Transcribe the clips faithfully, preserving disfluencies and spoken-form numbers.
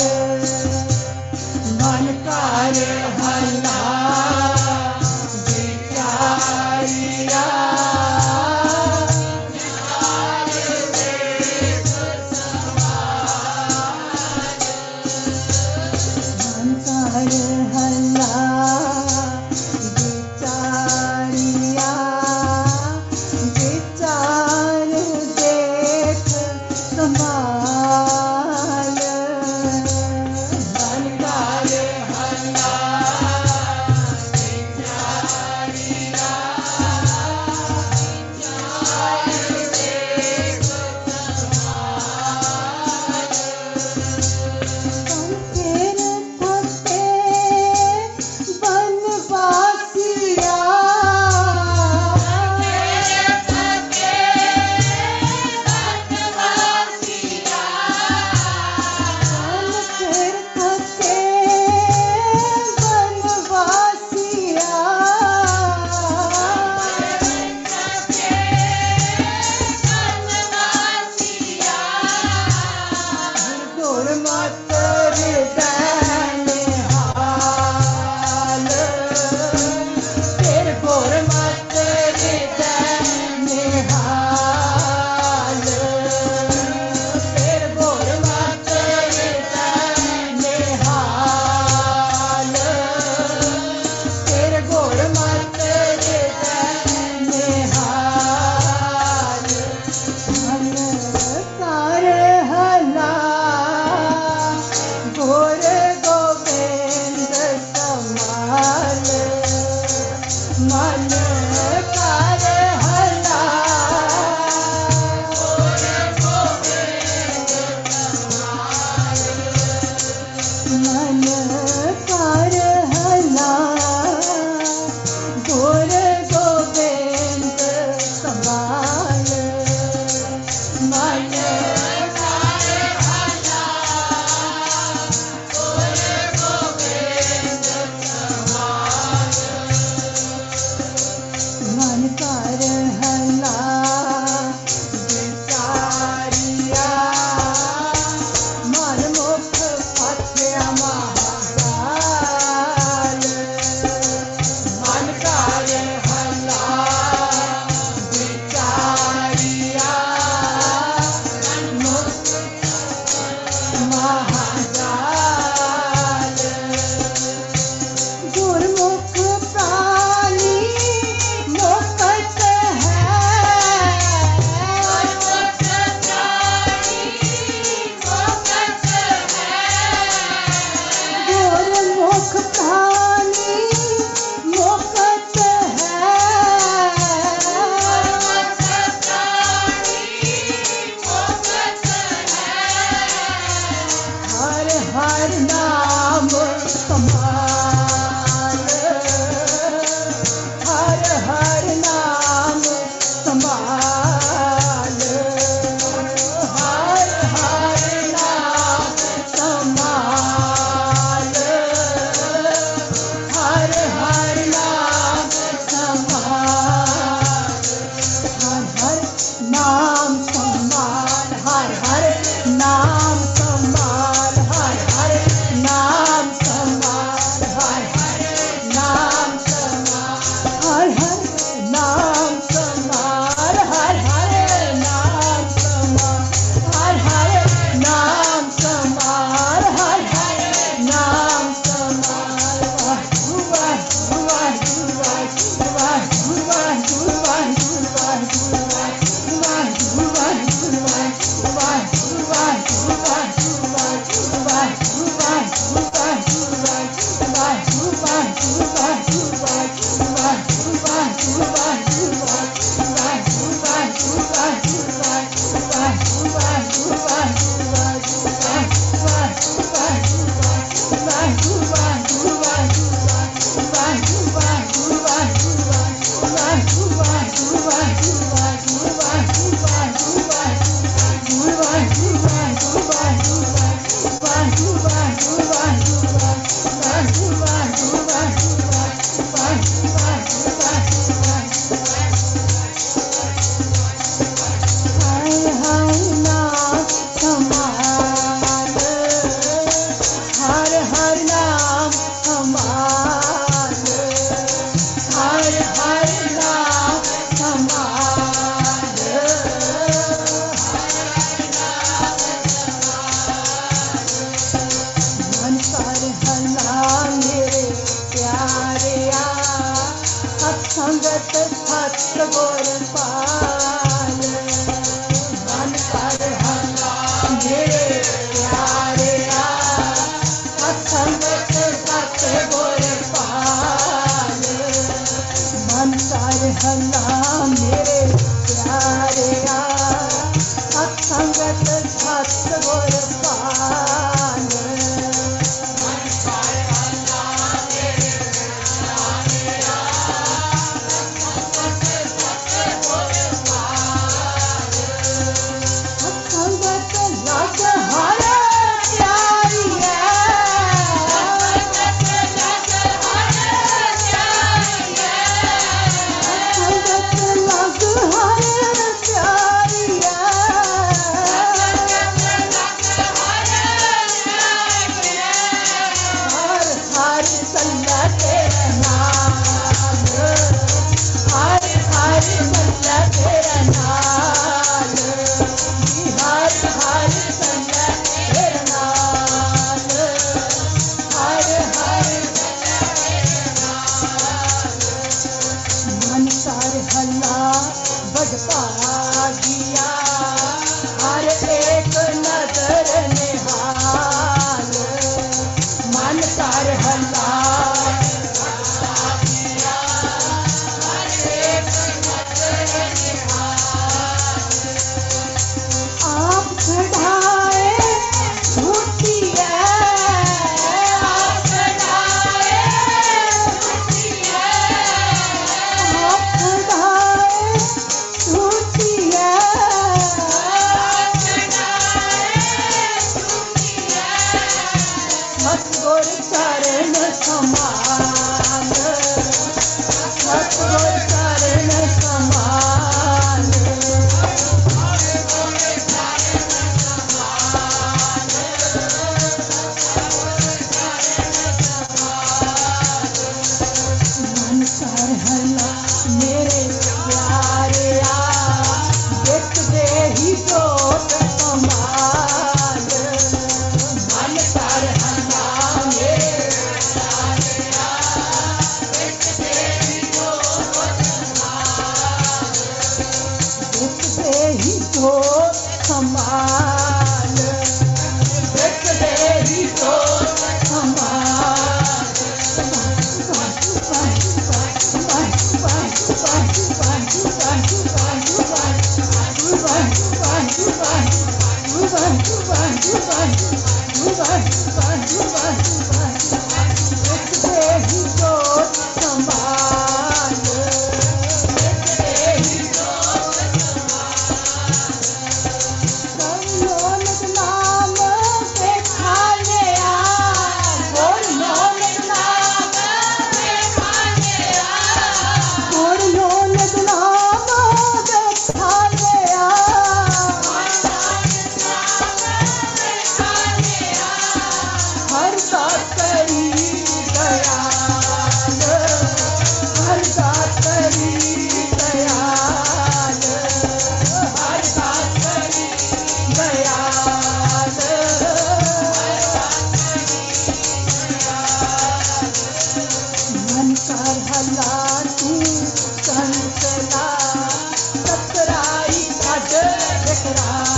मन कर हल्ला विचारिया मन कर हल्ला विचारिया विचार देख संभाल मन कर हल्ला विचारिया विचार देख संभाल पंखेर थके बनवासिया पंखेर थके बनवासिया गुर मत हृदय हाल तेरे गुर मत हृदय हाल तेरे गुर मत हृदय हाल तेरे गुर मत हृदय हाल मन कर हल्ला गोर गोविंद समाल मन कर हल्ला गोर गोविंद समाल मन कर हल्ला गोर गोविंद समाल मन कर हल्ला गोर गोविंद समाल मन कर हल्ला विचारिया मन मुख पथ्या महाकाल मन कर हल्ला विचारिया मुख महाकाल गुरमुख प्राणी मुक्त है गुरमुख प्राणी मुक्त है संगत सतगुर पाल मन कर हल्ला मेरे प्यारे संगत सतगुर पाल मन कर हल्ला मेरे प्यारे संगत सतगुर पाल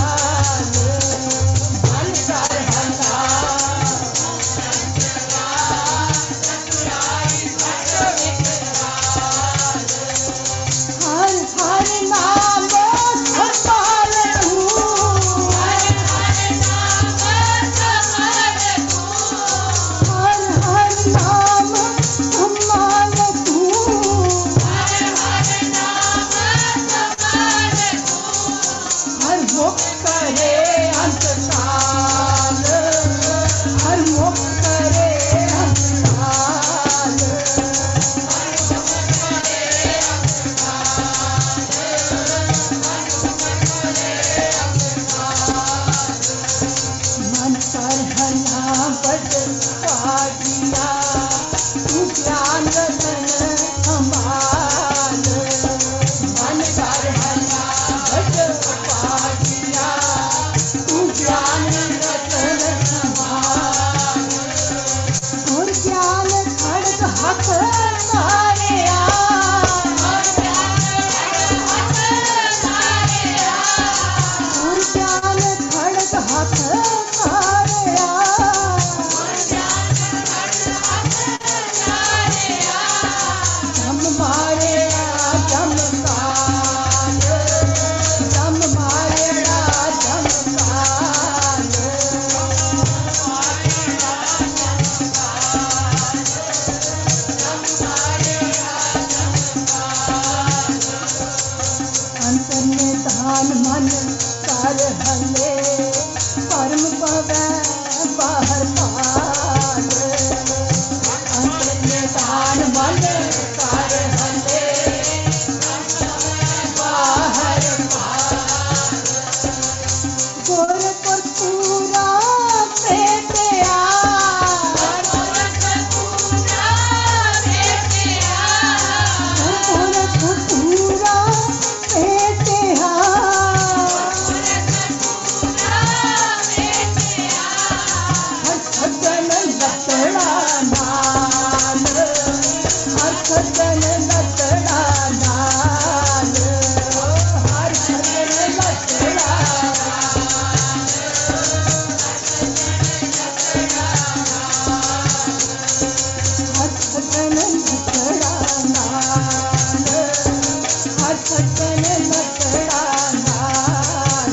Bye. नचड़ा नाल, हर सजन नचड़ा नाल, हर सजन नचड़ा हर सजन नचड़ा नाल, हर सजन नचड़ा नाल।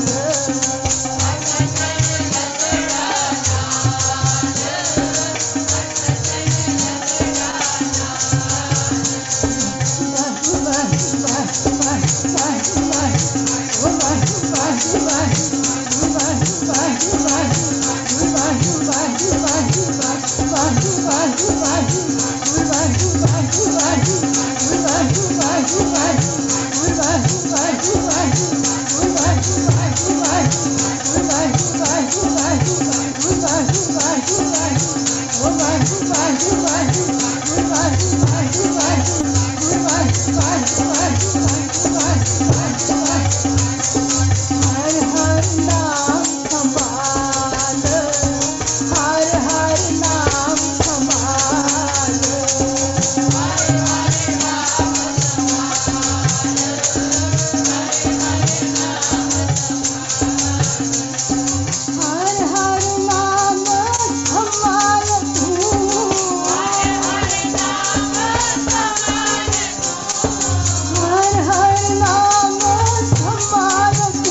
हर हर नाम कमाल, हर हर नाम कमाल, हर हर नाम हर हर नाम कमाल तू, हर हर नाम कमाल तू,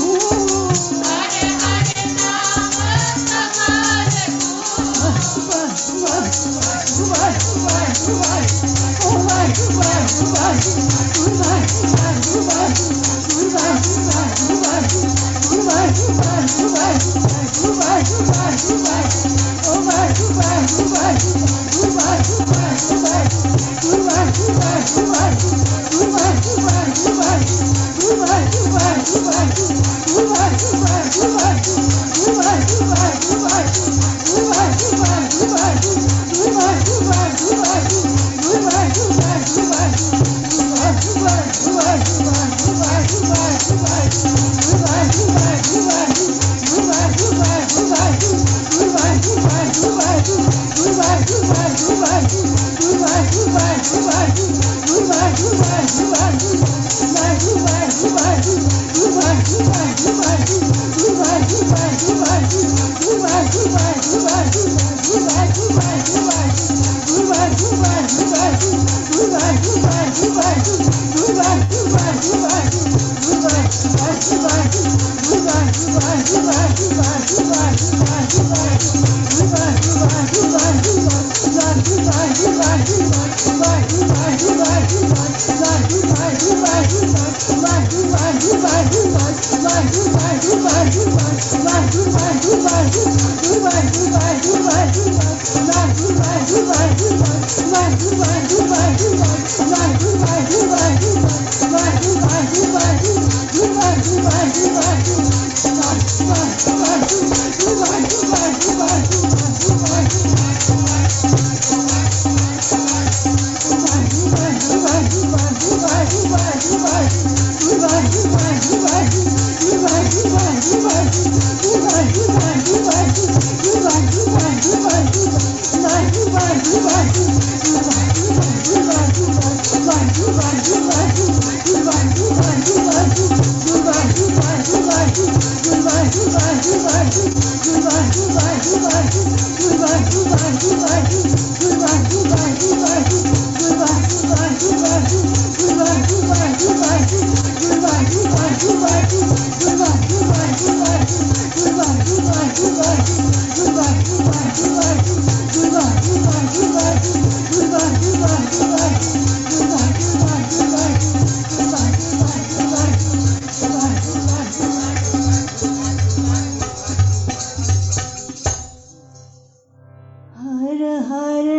हर हर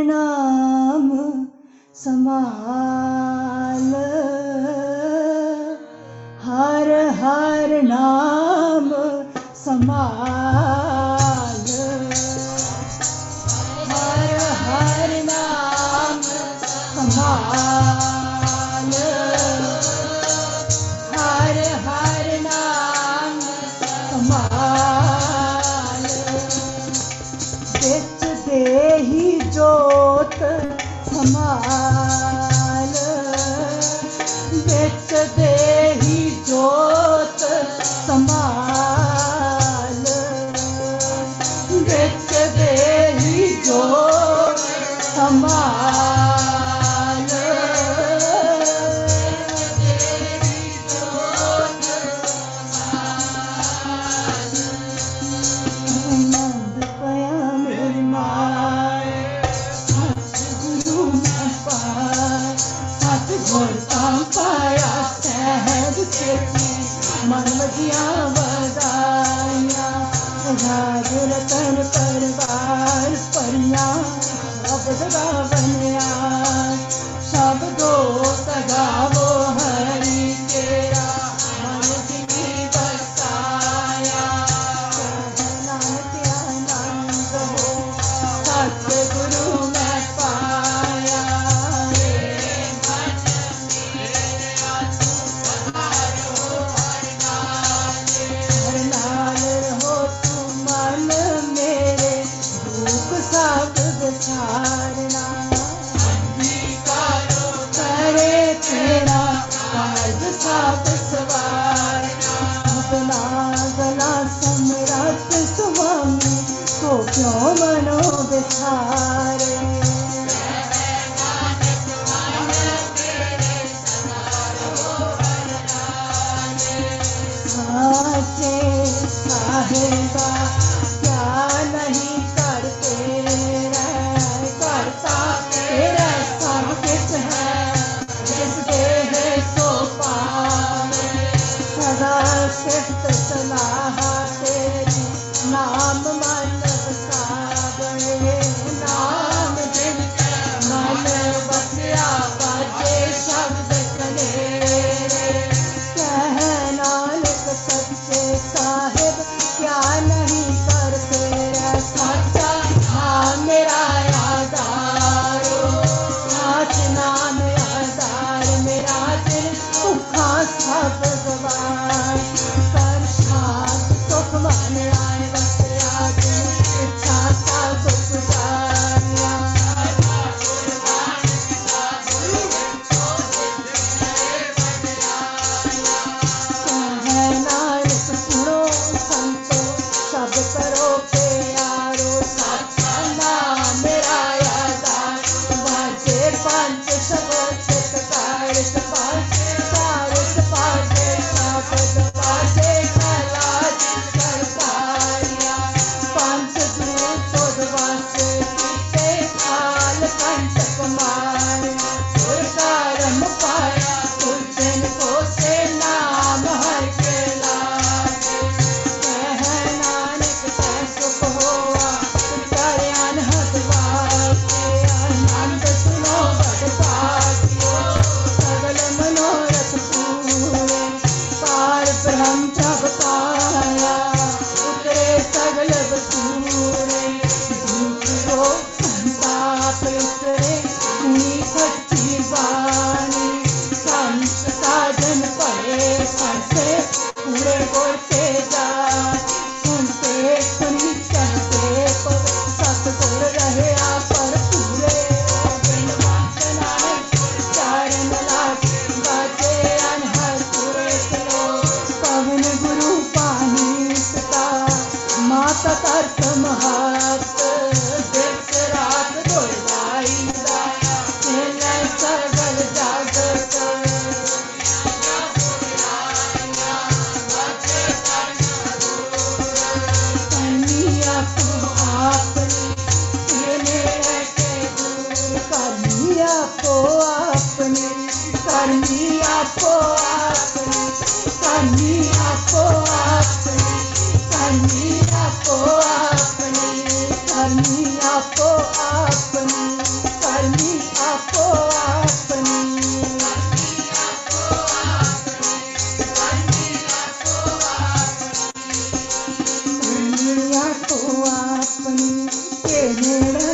नाम समाल, हर हर नाम समाल, हर हर नाम समाल, हर हर नाम समाल। बिच देही जो ਕਮਾਲ ਵਿੱਚ ਦੇਹੀ ਜੋਤ ਸਮਾਲ ਵਿੱਚ ਦੇਹੀ ਜੋਤ ਸਮਾਲ ਆਨੰਦ ਪਿਆ ਮੇਰੀ ਮਾਏ ਗੁਰੂ ਮੈਂ ਪਾਇਆ ਸਤ ਗੁਰ ਤਾਂ ਪਾਇਆ ਸਹਿਜ ਸੇਤੀ ਮਨ ਮਜੀਆਂ ਵਧਾਈਆਂ ਰਾਜ ਰਤਨ ਪਰਵਾਰ ਪਰੀਆਂ ਸ਼ਬਦ ਗਾਵਨਿਆ ਸ਼ਬਦੋ ਸਗਾਵੋ ਹਰੀ ਤੇਰਾ ਮਨ ਜਿਨੀ ਵਸਾਇਆ ਨਾਨਕ ਆਨੰਦ ਹੋ ਸਤ ਗੁਰੂ ਮੈਂ ਪਾਇਆ ਰੇ ਮਨ ਮੇਰਾ ਤੂੰ ਸਹਾਰੋ ਹਰ ਨਾਲ ਰਹੋ ਤੂੰ ਮਨ ਮੇਰੇ ਦੁੱਖ ਸਭ ਵਿਸਾਰਨਾ ਅੰਗੀਕਾਰੋ ਕਰੇ ਤੇਰਾ ਕਾਰਜ ਸਭ ਸਵਾਰਨਾ ਆਪਣਾ ਗਲਾ ਸਮਰੱਥ ਸੁਆਮੀ ਕੋ ਕਿਉਂ ਮਨੋ ਵਿਸਾਰੇ साचे साहेबा क्या नहीं करते रह करता तेरा सब कुछ है जिस देह सो पावे सदा सिफत सलाह तेरी नाम मन बसावे नाम जिन मन बसिया बाजे शब्द कलेरे कह नानक सच्चे साहिब क्या नहीं करते रे साचा हाँ मेरा आधारो साच नाम आधार मेरा दिल भुखा सब गवार कर शांत सुख मन आए बसया दिल इच्छा का दुख जाया नानक सुनो संतो सब करो प्यारो साचा नाम मेरा आधार बाजे पंच शब्द कार पासे कारस पासे शब्द पासे खलाज सरकारिया पंच गुरु चौद वासे सीते काल पंचक मारिया कर्म पाया कुलचन को से नाम हर के लागे कह नानक का सुख होआ कर अनहद वाके आनंद सुनो बद भाग्यो सगल मनोरथ पूरे पार ब्रह्म जब पाया उतरे सगल बसूरे दूसरो संताप उतरे हुई सच्ची बानी संत साधन पड़े फंसे पूरे गोते जा सुनते सुनी कहते पर सतगुर रहे पर पूरे बिन वासना चारण लाग बाजे अनहद पूरे चलो पवन गुरु पानी पिता माता तरत महात दिवस रात दुर्गाई दाया खेलै सगल जागत कन्हैया को आपनी तेने रहते दूर कन्हैया को आपनी कन्हैया को आपनी कन्हैया को आपनी कन्हैया को आपनी कन्हैया को आपनी कन्हैया को आपनी कन्हैया को आपनी तेरे